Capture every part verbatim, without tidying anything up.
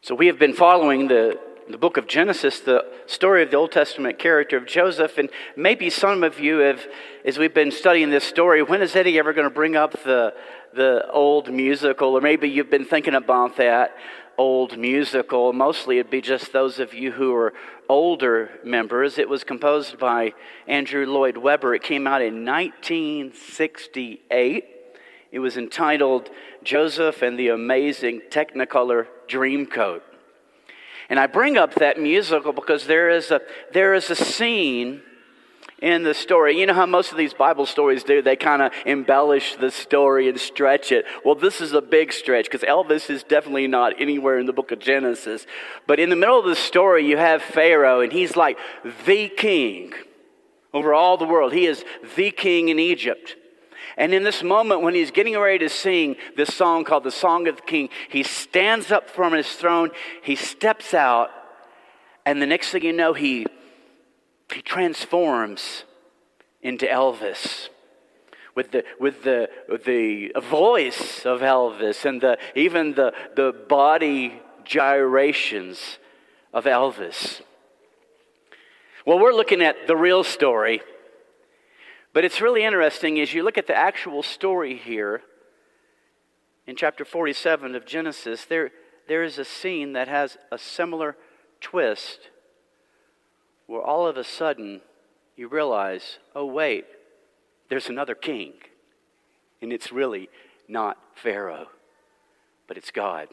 So we have been following the, the book of Genesis, the story of the Old Testament character of Joseph. And maybe some of you have, as we've been studying this story, when is Eddie ever going to bring up the, the old musical? Or maybe you've been thinking about that old musical. Mostly it'd be just those of you who are older members. It was composed by Andrew Lloyd Webber. It came out in nineteen sixty-eight. It was entitled Joseph and the Amazing Technicolor Dreamcoat. And I bring up that musical because there is a there is a scene in the story. You know how most of these Bible stories do? They kind of embellish the story and stretch it. Well, this is a big stretch because Elvis is definitely not anywhere in the book of Genesis. But in the middle of the story, you have Pharaoh, and he's like the king over all the world. He is the king in Egypt. And in this moment, when he's getting ready to sing this song called the Song of the King, he stands up from his throne, he steps out, and the next thing you know, he, he transforms into Elvis. With the with the with the voice of Elvis and the even the, the body gyrations of Elvis. Well, we're looking at the real story. But it's really interesting as you look at the actual story here in chapter forty-seven of Genesis, there, there is a scene that has a similar twist where all of a sudden you realize, oh wait, there's another king. And it's really not Pharaoh, but it's God.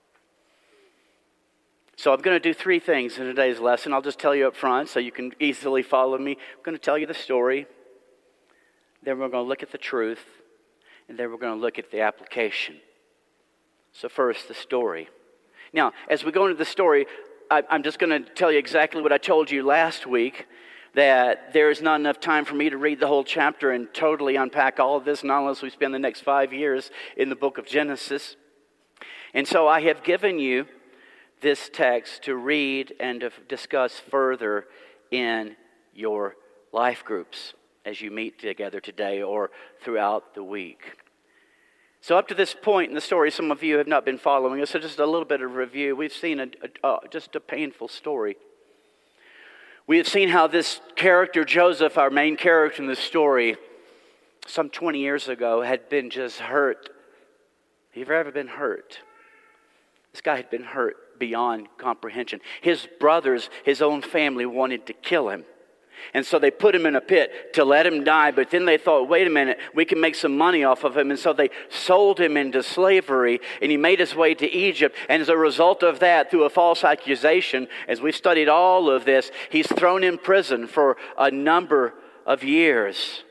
So I'm going to do three things in today's lesson. I'll just tell you up front so you can easily follow me. I'm going to tell you the story. Then we're going to look at the truth, and then we're going to look at the application. So first, the story. Now, as we go into the story, I, I'm just going to tell you exactly what I told you last week, that there is not enough time for me to read the whole chapter and totally unpack all of this, not unless we spend the next five years in the book of Genesis. And so I have given you this text to read and to discuss further in your life groups as you meet together today or throughout the week. So up to this point in the story, some of you have not been following us, so just a little bit of review. We've seen a, a, uh, just a painful story. We have seen how this character, Joseph, our main character in the story, some twenty years ago had been just hurt. Have you ever been hurt? This guy had been hurt beyond comprehension. His brothers, his own family wanted to kill him. And so they put him in a pit to let him die. But then they thought, wait a minute, we can make some money off of him. And so they sold him into slavery. And he made his way to Egypt. And as a result of that, through a false accusation, as we've studied all of this, he's thrown in prison for a number of years.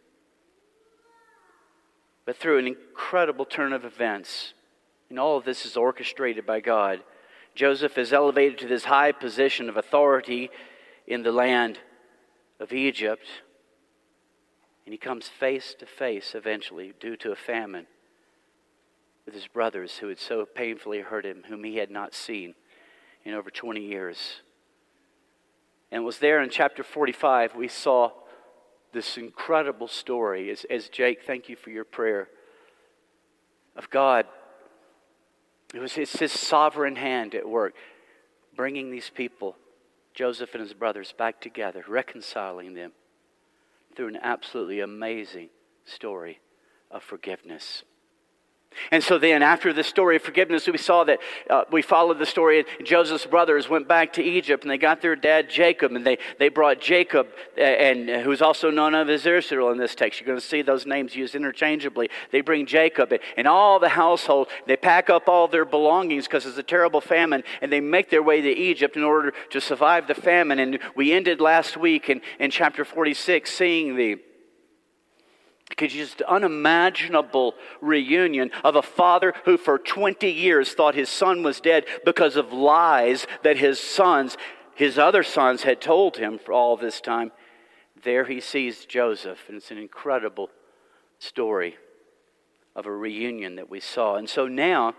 But through an incredible turn of events, and all of this is orchestrated by God, Joseph is elevated to this high position of authority in the land of Egypt, and he comes face to face eventually due to a famine with his brothers who had so painfully hurt him, whom he had not seen in over twenty years. And it was there in chapter forty-five we saw this incredible story, as, as Jake, thank you for your prayer, of God. It was his, his sovereign hand at work, bringing these people, Joseph and his brothers, back together, reconciling them through an absolutely amazing story of forgiveness. And so then, after the story of forgiveness, we saw that uh, we followed the story. Joseph's brothers went back to Egypt, and they got their dad Jacob, and they, they brought Jacob, uh, and uh, who's also known as Israel in this text. You're going to see those names used interchangeably. They bring Jacob and, and all the household. They pack up all their belongings because it's a terrible famine, and they make their way to Egypt in order to survive the famine. And we ended last week in, in chapter forty-six seeing the Because just unimaginable reunion of a father who for twenty years thought his son was dead because of lies that his sons, his other sons had told him for all this time. There he sees Joseph, and it's an incredible story of a reunion that we saw. And so now,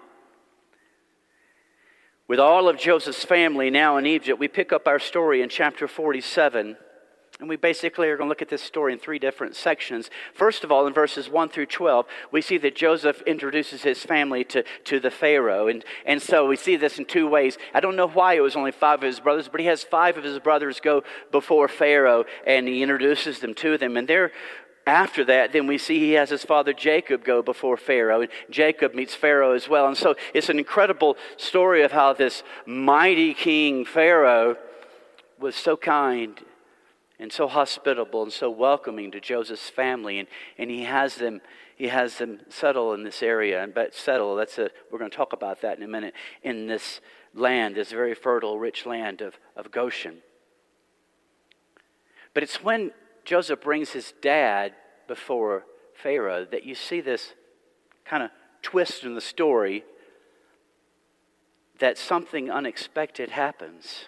with all of Joseph's family now in Egypt, we pick up our story in chapter forty-seven. And we basically are going to look at this story in three different sections. First of all, in verses one through twelve, we see that Joseph introduces his family to, to the Pharaoh. And, and so we see this in two ways. I don't know why it was only five of his brothers, but he has five of his brothers go before Pharaoh, and he introduces them to them. And they're After that, then we see he has his father Jacob go before Pharaoh, and Jacob meets Pharaoh as well. And so it's an incredible story of how this mighty king Pharaoh was so kind and so hospitable and so welcoming to Joseph's family, and, and he has them he has them settle in this area. And but settle, that's a we're going to talk about that in a minute, in this land, this very fertile, rich land of, of Goshen. But it's when Joseph brings his dad before Pharaoh that you see this kind of twist in the story, that something unexpected happens.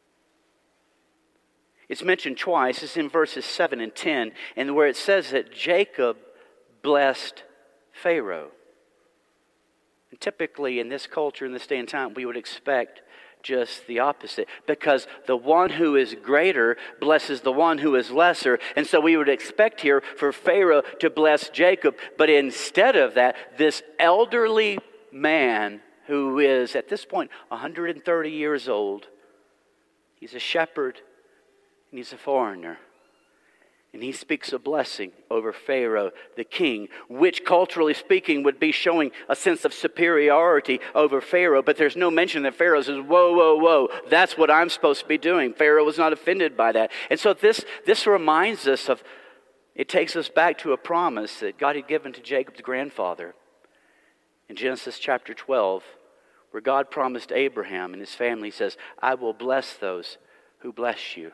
It's mentioned twice. It's in verses seven and ten, and where it says that Jacob blessed Pharaoh. And typically in this culture, in this day and time, we would expect just the opposite, because the one who is greater blesses the one who is lesser. And so we would expect here for Pharaoh to bless Jacob, but instead of that, this elderly man who is at this point one hundred thirty years old, he's a shepherd and he's a foreigner. And he speaks a blessing over Pharaoh, the king, which culturally speaking would be showing a sense of superiority over Pharaoh. But there's no mention that Pharaoh says, whoa, whoa, whoa, that's what I'm supposed to be doing. Pharaoh was not offended by that. And so this, this reminds us of, it takes us back to a promise that God had given to Jacob's grandfather in Genesis chapter twelve, where God promised Abraham and his family, says, I will bless those who bless you.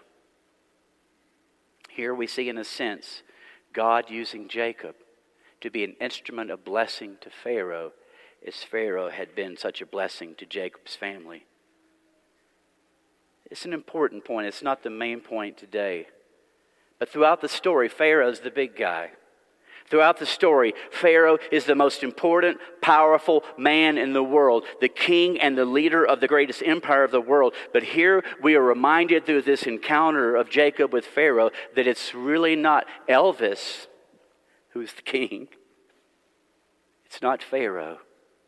Here we see, in a sense, God using Jacob to be an instrument of blessing to Pharaoh, as Pharaoh had been such a blessing to Jacob's family. It's an important point. It's not the main point today. But throughout the story, Pharaoh's the big guy. Throughout the story, Pharaoh is the most important, powerful man in the world, the king and the leader of the greatest empire of the world. But here we are reminded through this encounter of Jacob with Pharaoh that it's really not Elvis who's the king. It's not Pharaoh.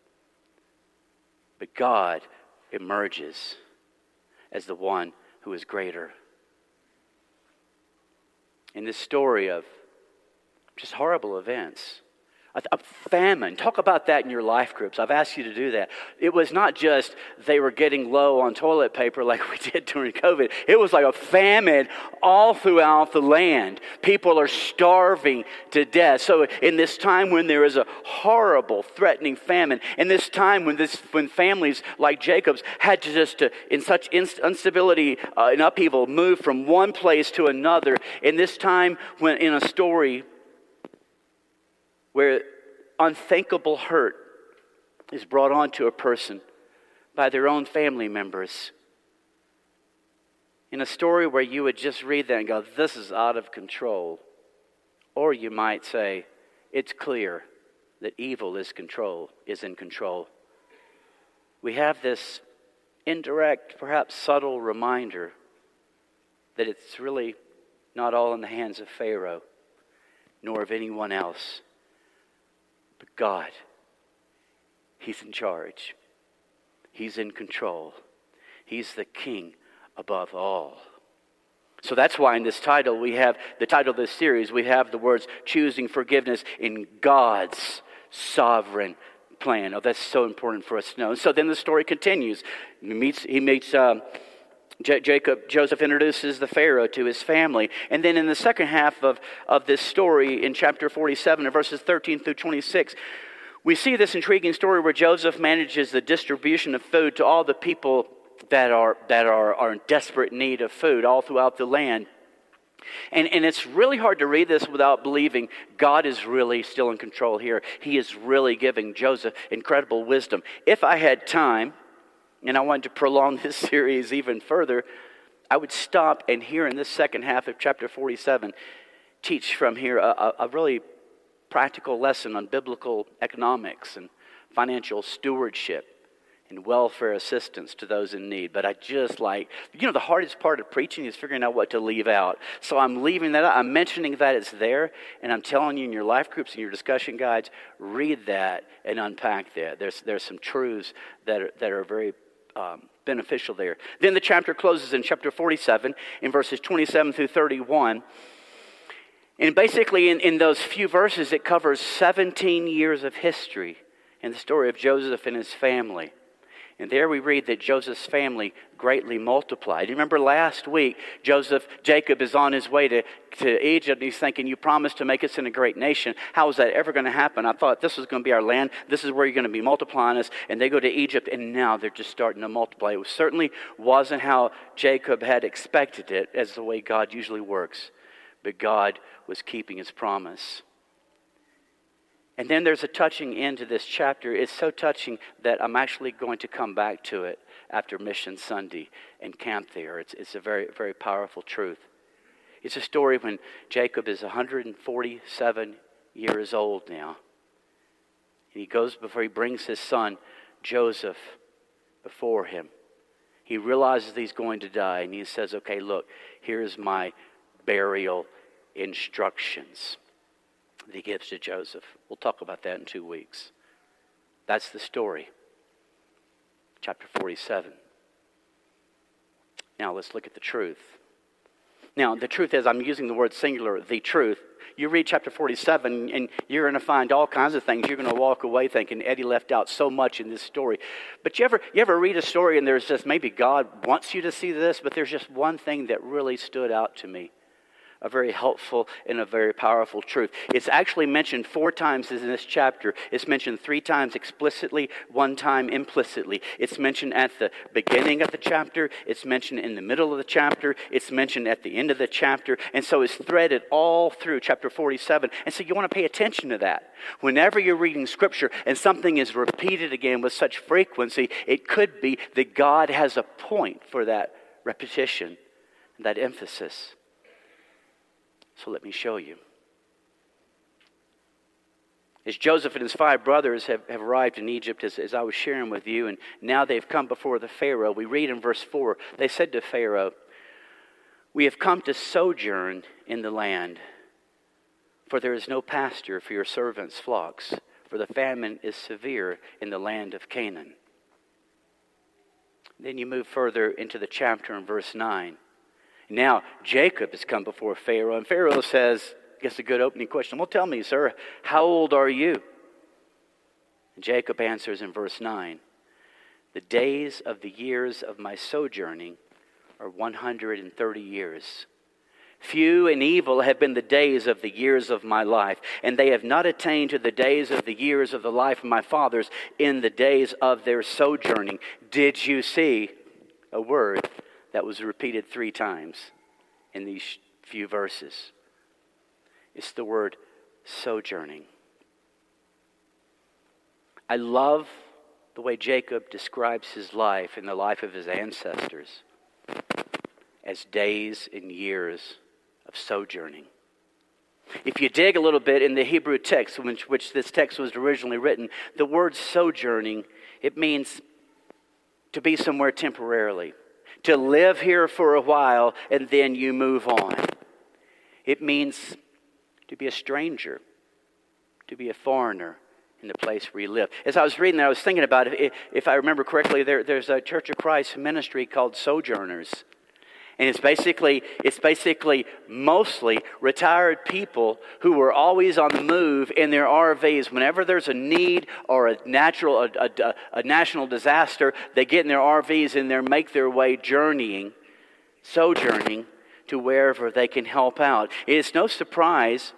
But God emerges as the one who is greater. In this story of just horrible events, a, a famine. Talk about that in your life groups. I've asked you to do that. It was not just they were getting low on toilet paper like we did during COVID. It was like a famine all throughout the land. People are starving to death. So in this time when there is a horrible, threatening famine, in this time when this when families like Jacob's had to just, to, in such inst- instability uh, and upheaval, move from one place to another, in this time when in a story where unthinkable hurt is brought on to a person by their own family members. In a story where you would just read that and go, this is out of control. Or you might say, it's clear that evil is control, is in control. We have this indirect, perhaps subtle reminder that it's really not all in the hands of Pharaoh, nor of anyone else. But God, He's in charge. He's in control. He's the king above all. So that's why in this title we have, the title of this series, we have the words, choosing forgiveness in God's sovereign plan. Oh, that's so important for us to know. So then the story continues. He meets, he meets um, J- Jacob, Joseph introduces the Pharaoh to his family. And then in the second half of, of this story, in chapter forty-seven, in verses thirteen through twenty-six, we see this intriguing story where Joseph manages the distribution of food to all the people that are that are, are in desperate need of food all throughout the land. And, and it's really hard to read this without believing God is really still in control here. He is really giving Joseph incredible wisdom. If I had time, and I wanted to prolong this series even further, I would stop and here in this second half of chapter forty-seven, teach from here a, a really practical lesson on biblical economics and financial stewardship and welfare assistance to those in need. But I just like, you know, the hardest part of preaching is figuring out what to leave out. So I'm leaving that out. I'm mentioning that it's there, and I'm telling you in your life groups and your discussion guides, read that and unpack that. There's there's some truths that are, that are very um, beneficial there. Then the chapter closes in chapter forty-seven in verses twenty-seven through thirty-one. And basically in, in those few verses, it covers seventeen years of history in the story of Joseph and his family. And there we read that Joseph's family greatly multiplied. You remember last week, Joseph, Jacob is on his way to, to Egypt, and he's thinking, you promised to make us in a great nation. How is that ever going to happen? I thought this was going to be our land. This is where you're going to be multiplying us. And they go to Egypt, and now they're just starting to multiply. It certainly wasn't how Jacob had expected it, as the way God usually works. But God was keeping his promise. And then there's a touching end to this chapter. It's so touching that I'm actually going to come back to it after Mission Sunday and camp there. It's, it's a very, very powerful truth. It's a story when Jacob is one hundred forty-seven years old now. And he goes before he brings his son, Joseph, before him. He realizes he's going to die, and he says, okay, look, here's my burial instructions that he gives to Joseph. We'll talk about that in two weeks. That's the story. Chapter forty-seven. Now let's look at the truth. Now the truth is, I'm using the word singular, the truth. You read chapter forty-seven and you're going to find all kinds of things. You're going to walk away thinking Eddie left out so much in this story. But you ever, you ever read a story and there's just, maybe God wants you to see this, but there's just one thing that really stood out to me. A very helpful and a very powerful truth. It's actually mentioned four times in this chapter. It's mentioned three times explicitly, one time implicitly. It's mentioned at the beginning of the chapter. It's mentioned in the middle of the chapter. It's mentioned at the end of the chapter. And so it's threaded all through chapter forty-seven. And so you want to pay attention to that. Whenever you're reading Scripture and something is repeated again with such frequency, it could be that God has a point for that repetition, that emphasis. So let me show you. As Joseph and his five brothers have, have arrived in Egypt, as, as I was sharing with you, and now they've come before the Pharaoh, we read in verse four, they said to Pharaoh, we have come to sojourn in the land, for there is no pasture for your servants' flocks, for the famine is severe in the land of Canaan. Then you move further into the chapter in verse nine. Now, Jacob has come before Pharaoh, and Pharaoh says, I guess a good opening question, well, tell me, sir, how old are you? And Jacob answers in verse nine, the days of the years of my sojourning are one hundred thirty years. Few and evil have been the days of the years of my life, and they have not attained to the days of the years of the life of my fathers in the days of their sojourning. Did you see a word that was repeated three times in these few verses? It's the word sojourning. I love the way Jacob describes his life and the life of his ancestors as days and years of sojourning. If you dig a little bit in the Hebrew text, which, which this text was originally written, the word sojourning, it means to be somewhere temporarily. To live here for a while and then you move on. It means to be a stranger, to be a foreigner in the place where you live. As I was reading that, I was thinking about it. If I remember correctly, there, there's a Church of Christ ministry called Sojourners. And it's basically, it's basically mostly retired people who were always on the move in their R Vs. Whenever there's a need or a natural, a, a, a national disaster, they get in their R Vs and they make their way journeying, sojourning to wherever they can help out. It's no surprise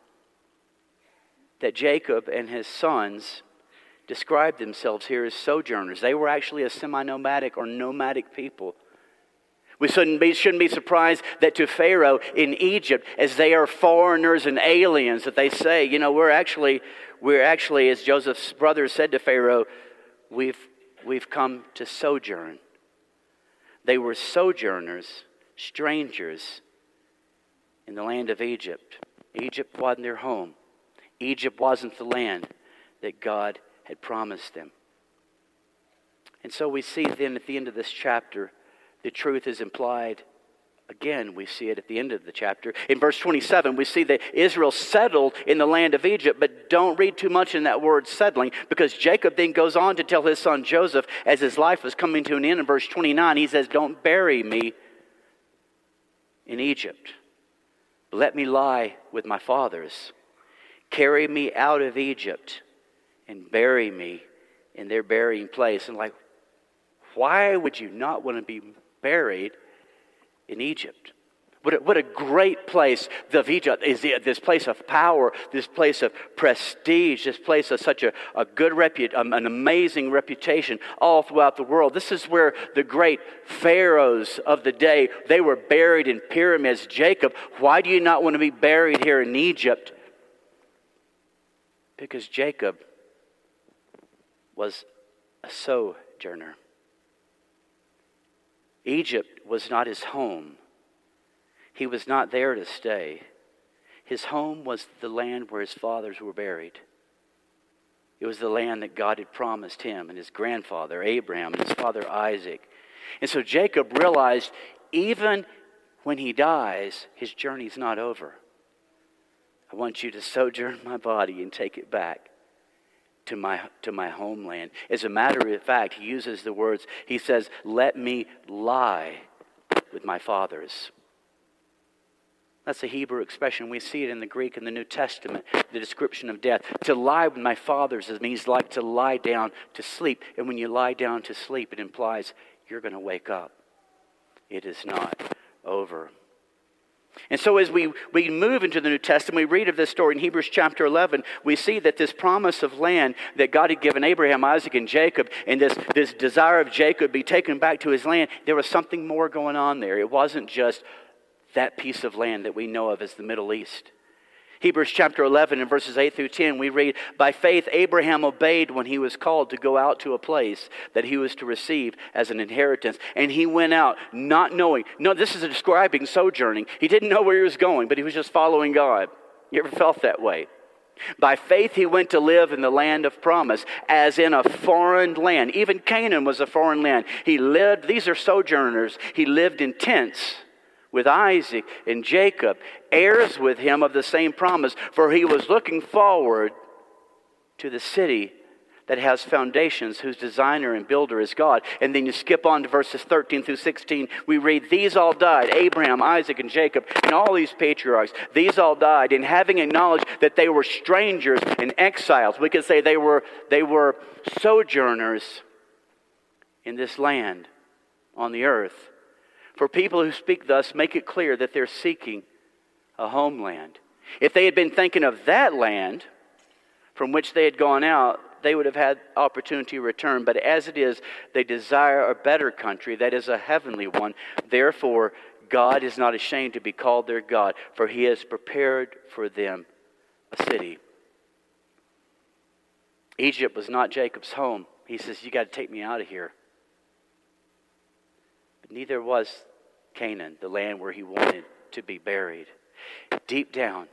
that Jacob and his sons described themselves here as sojourners. They were actually a semi-nomadic or nomadic people. We shouldn't be, shouldn't be surprised that to Pharaoh in Egypt, as they are foreigners and aliens, that they say, you know, we're actually, we're actually, as Joseph's brothers said to Pharaoh, we've, we've come to sojourn. They were sojourners, strangers in the land of Egypt. Egypt wasn't their home. Egypt wasn't the land that God had promised them. And so we see then at the end of this chapter, the truth is implied. Again, we see it at the end of the chapter. In verse twenty-seven, we see that Israel settled in the land of Egypt, but don't read too much in that word settling, because Jacob then goes on to tell his son Joseph, as his life was coming to an end in verse twenty-nine, he says, don't bury me in Egypt. Let me lie with my fathers. Carry me out of Egypt and bury me in their burying place. And like, why would you not want to be buried in Egypt? What a, what a great place of Egypt is, this place of power, this place of prestige, this place of such a, a good repu- um, an amazing reputation all throughout the world. This is where the great pharaohs of the day, they were buried in pyramids. Jacob, why do you not want to be buried here in Egypt? Because Jacob was a sojourner. Egypt was not his home. He was not there to stay. His home was the land where his fathers were buried. It was the land that God had promised him and his grandfather Abraham and his father Isaac. And so Jacob realized even when he dies, his journey's not over. I want you to sojourn my body and take it back to my to my homeland. As a matter of fact, he uses the words, he says, let me lie with my fathers. That's a Hebrew expression. We see it in the Greek in the New Testament, the description of death. To lie with my fathers means like to lie down to sleep. And when you lie down to sleep, it implies you're going to wake up. It is not over. And so as we, we move into the New Testament, we read of this story in Hebrews chapter eleven. We see that this promise of land that God had given Abraham, Isaac, and Jacob, and this, this desire of Jacob be taken back to his land, there was something more going on there. It wasn't just that piece of land that we know of as the Middle East. Hebrews chapter eleven and verses eight through ten, we read, by faith Abraham obeyed when he was called to go out to a place that he was to receive as an inheritance. And he went out not knowing. No, this is a describing sojourning. He didn't know where he was going, but he was just following God. You ever felt that way? By faith he went to live in the land of promise, as in a foreign land. Even Canaan was a foreign land. He lived, these are sojourners, he lived in tents with Isaac and Jacob, heirs with him of the same promise, for he was looking forward to the city that has foundations, whose designer and builder is God. And then you skip on to verses thirteen through sixteen, we read, these all died, Abraham, Isaac, and Jacob, and all these patriarchs, these all died, and having acknowledged that they were strangers and exiles, we could say they were, they were sojourners in this land on the earth. For people who speak thus make it clear that they're seeking a homeland. If they had been thinking of that land from which they had gone out, they would have had opportunity to return. But as it is, they desire a better country, that is a heavenly one. Therefore, God is not ashamed to be called their God, for he has prepared for them a city. Egypt was not Jacob's home. He says, you got to take me out of here. But neither was Canaan, the land where he wanted to be buried. Deep down,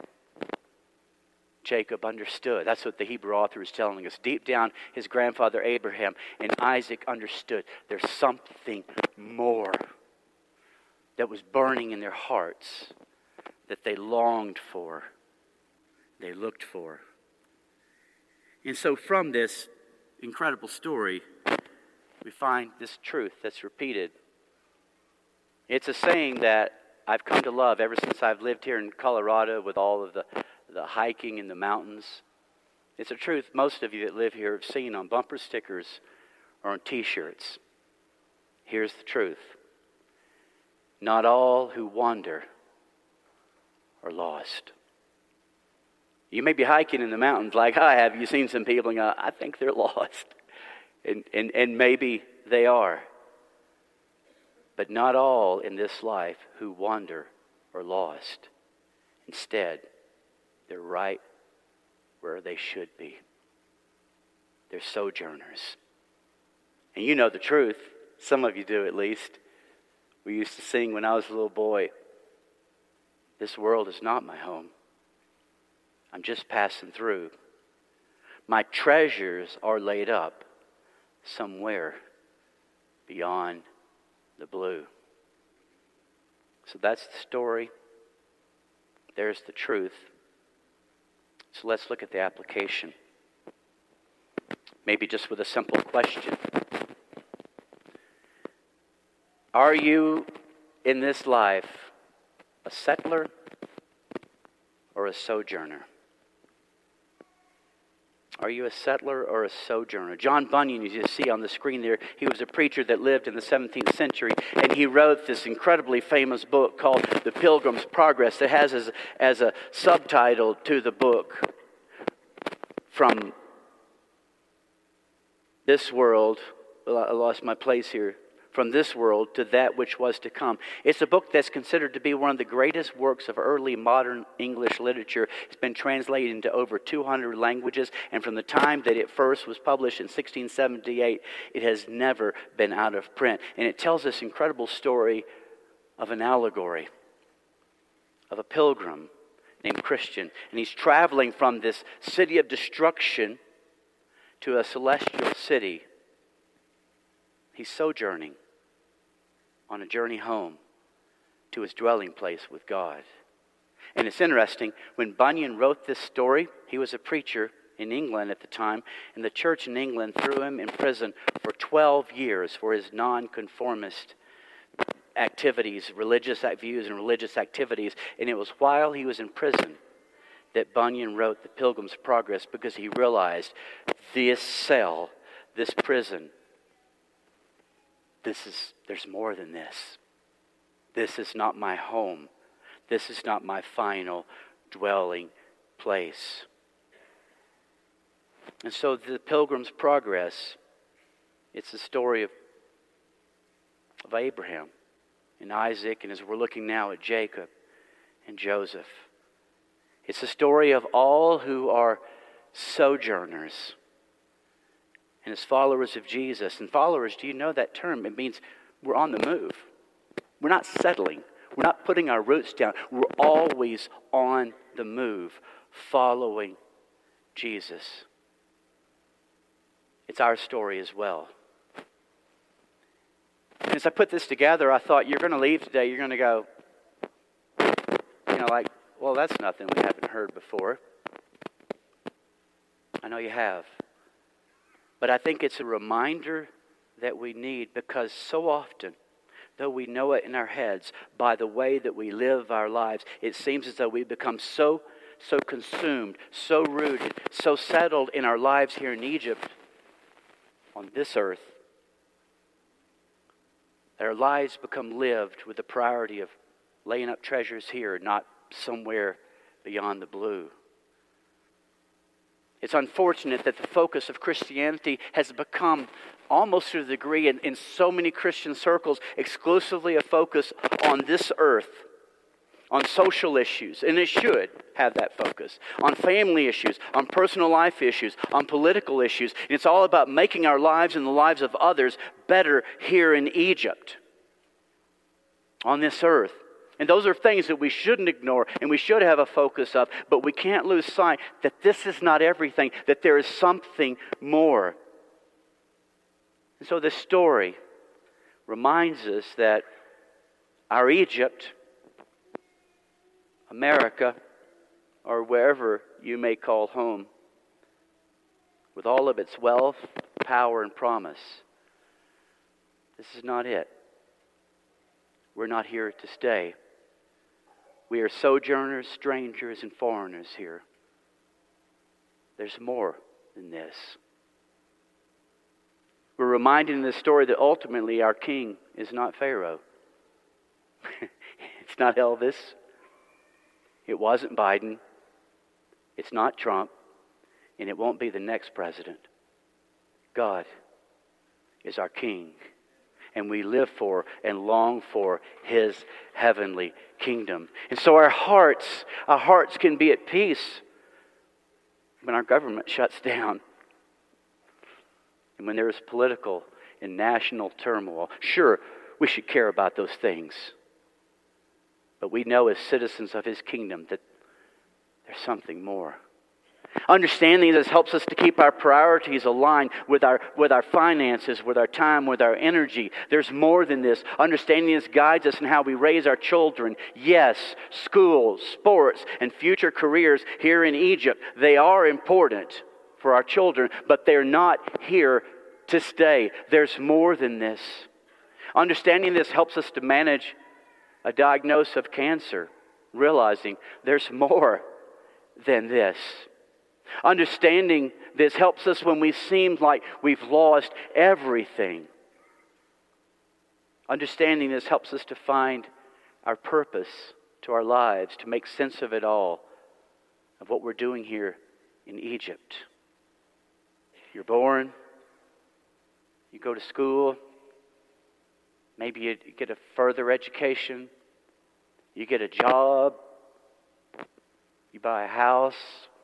Jacob understood. That's what the Hebrew author is telling us. Deep down, his grandfather Abraham and Isaac understood there's something more that was burning in their hearts that they longed for, they looked for. And so from this incredible story, we find this truth that's repeated. It's a saying that I've come to love ever since I've lived here in Colorado with all of the, the hiking in the mountains. It's a truth most of you that live here have seen on bumper stickers or on t-shirts. Here's the truth. Not all who wander are lost. You may be hiking in the mountains like I have. You've seen some people and go, I think they're lost. And, and, and maybe they are. But not all in this life who wander are lost. Instead, they're right where they should be. They're sojourners. And you know the truth. Some of you do at least. We used to sing when I was a little boy, this world is not my home. I'm just passing through. My treasures are laid up somewhere beyond the blue. So that's the story. There's the truth. So let's look at the application. Maybe just with a simple question. Are you in this life a settler or a sojourner? Are you a settler or a sojourner? John Bunyan, as you see on the screen there, he was a preacher that lived in the seventeenth century, and he wrote this incredibly famous book called The Pilgrim's Progress that has as, as a subtitle to the book, From This World, well, I lost my place here, From This World to That Which Was to Come. It's a book that's considered to be one of the greatest works of early modern English literature. It's been translated into over two hundred languages, and from the time that it first was published in sixteen seventy-eight, it has never been out of print. And it tells this incredible story of an allegory, of a pilgrim named Christian. And he's traveling from this city of destruction to a celestial city. He's sojourning on a journey home to his dwelling place with God. And it's interesting, when Bunyan wrote this story, he was a preacher in England at the time, and the church in England threw him in prison for twelve years for his nonconformist activities, religious views and religious activities. And it was while he was in prison that Bunyan wrote The Pilgrim's Progress, because he realized this cell, this prison, This is, there's more than this. This is not my home. This is not my final dwelling place. And so the Pilgrim's Progress, it's the story of, of Abraham and Isaac, and as we're looking now at Jacob and Joseph. It's the story of all who are sojourners and as followers of Jesus. And followers, do you know that term? It means we're on the move. We're not settling. We're not putting our roots down. We're always on the move, following Jesus. It's our story as well. And as I put this together, I thought, you're going to leave today, you're going to go, you know, like, well, that's nothing we haven't heard before. I know you have. But I think it's a reminder that we need, because so often, though we know it in our heads, by the way that we live our lives, it seems as though we become so, so consumed, so rooted, so settled in our lives here in Egypt, on this earth, that our lives become lived with the priority of laying up treasures here, not somewhere beyond the blue. It's unfortunate that the focus of Christianity has become, almost to the degree in, in so many Christian circles, exclusively a focus on this earth, on social issues, and it should have that focus, on family issues, on personal life issues, on political issues. And it's all about making our lives and the lives of others better here in Egypt, on this earth. And those are things that we shouldn't ignore and we should have a focus of, but we can't lose sight that this is not everything, that there is something more. And so this story reminds us that our Egypt, America, or wherever you may call home, with all of its wealth, power, and promise, this is not it. We're not here to stay. We are sojourners, strangers, and foreigners here. There's more than this. We're reminded in this story that ultimately our king is not Pharaoh. It's not Elvis. It wasn't Biden. It's not Trump. And it won't be the next president. God is our king. And we live for and long for His heavenly kingdom. And so our hearts, our hearts can be at peace when our government shuts down. And when there is political and national turmoil. Sure, we should care about those things. But we know as citizens of His kingdom that there's something more. Understanding this helps us to keep our priorities aligned with our, with our finances, with our time, with our energy. There's more than this. Understanding this guides us in how we raise our children. Yes, schools, sports, and future careers here in Egypt, they are important for our children, but they're not here to stay. There's more than this. Understanding this helps us to manage a diagnosis of cancer, realizing there's more than this. Understanding this helps us when we seem like we've lost everything. Understanding this helps us to find our purpose to our lives, to make sense of it all, of what we're doing here in Egypt. You're born, you go to school, maybe you get a further education, you get a job, you buy a house,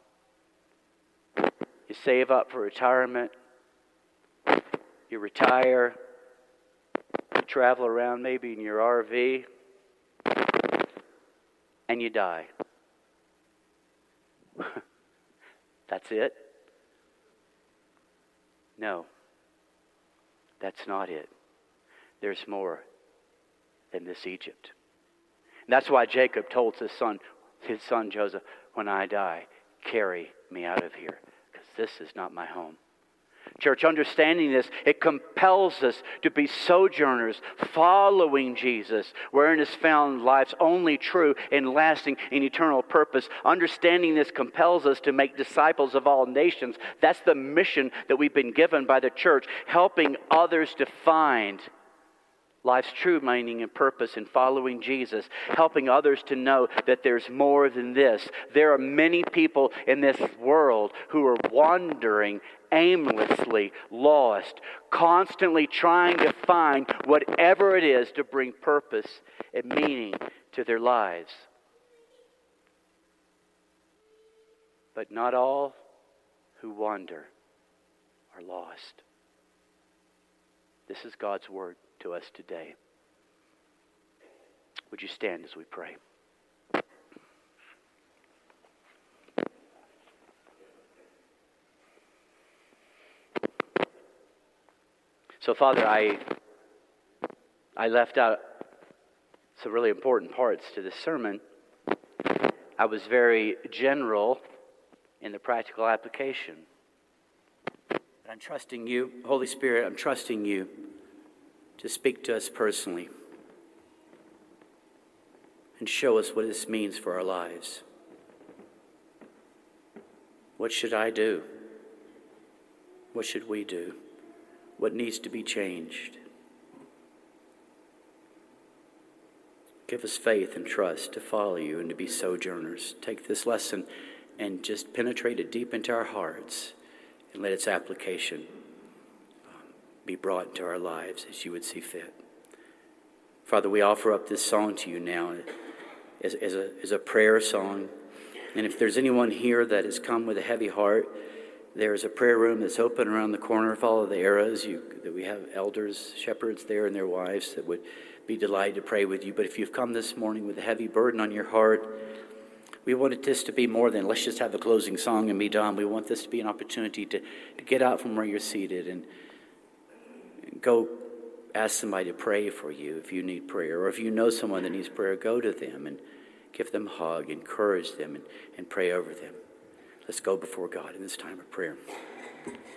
you save up for retirement, you retire, you travel around maybe in your R V, and you die. That's it? No, that's not it. There's more than this Egypt. And that's why Jacob told his son, his son Joseph, when I die, carry me out of here, because this is not my home. Church, understanding this, it compels us to be sojourners, following Jesus, wherein is found life's only true and lasting and eternal purpose. Understanding this compels us to make disciples of all nations. That's the mission that we've been given by the church, helping others to find life's true meaning and purpose in following Jesus, helping others to know that there's more than this. There are many people in this world who are wandering aimlessly, lost, constantly trying to find whatever it is to bring purpose and meaning to their lives. But not all who wander are lost. This is God's word to us today. Would you stand as we pray? So, Father, I I left out some really important parts to this sermon. I was very general in the practical application. But I'm trusting you, Holy Spirit, I'm trusting you to speak to us personally and show us what this means for our lives. What should I do? What should we do? What needs to be changed? Give us faith and trust to follow you and to be sojourners. Take this lesson and just penetrate it deep into our hearts and let its application be brought into our lives as you would see fit. Father, we offer up this song to you now as, as, a, as a prayer song. And if there's anyone here that has come with a heavy heart, there's a prayer room that's open around the corner. Follow the arrows. You, that we have elders, shepherds there and their wives that would be delighted to pray with you. But if you've come this morning with a heavy burden on your heart, we wanted this to be more than let's just have a closing song and be done. We want this to be an opportunity to, to get out from where you're seated and go ask somebody to pray for you if you need prayer. Or if you know someone that needs prayer, go to them and give them a hug, encourage them, and, and pray over them. Let's go before God in this time of prayer.